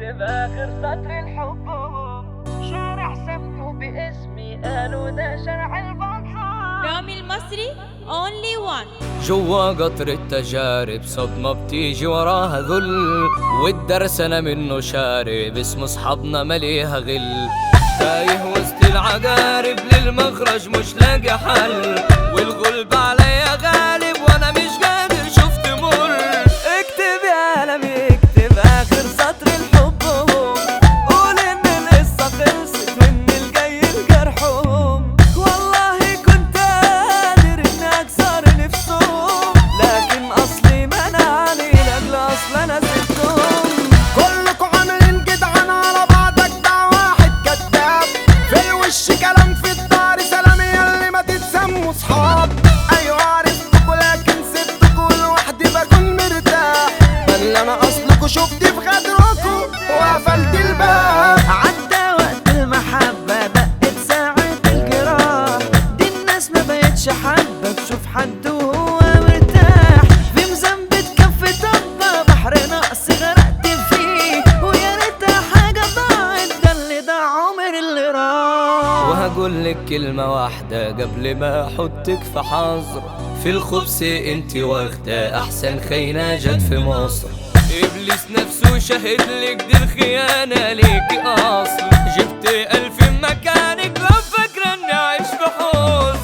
اكتب اخر سطر الحبوب، شارع سمته باسمي قالوا ده شارع البنصار. رامي المصري only one. جوا قطر التجارب صدمة بتيجي وراها ذل، والدرس انا منه شارب اسمه صحابنا مليها غل. تايه وسط العقارب للمخرج مش لاقي حل، والغلب عليا غالب وانا مش قادر شفت مر. اكتب يا عالمي اكتب اخر سطر الحبوب، قول ان القصة خلصت وان الجاي الجرحهم. والله كنت قادر اني اكسر نفسهم، لكن اصلي منعني لاجل اصل انا سبتهم. كلكوا عاملين جدعان على بعض، اجدع واحد كداب في الوش كلام في الدار سلام ياللي ما تتسموا صحاب. ايوه عرفتكوا لكن سبتكوا لوحدي بكون مرتاح، بل انا اصلكوا شفتي في غدركوا وقفلت الباب. عدى وقت المحبة دقت ساعة الجراح، دي الناس ما بقتش حابة تشوف حد وهو مرتاح. في مزنبة كف طبة بحر نقص غرقت فيه، ويا ريتها حاجة ضاعت ده اللي ضاع عمر اللي راح. وهقول لك كلمة واحدة قبل ما احطك في حظر، في الخبز انت واخدة احسن خيانة جت في مصر. ابليس نفسه شهد لك دي الخيانة ليكي اصل، جبت 1000 مكانك لو فاكرة اني عايش في حزن.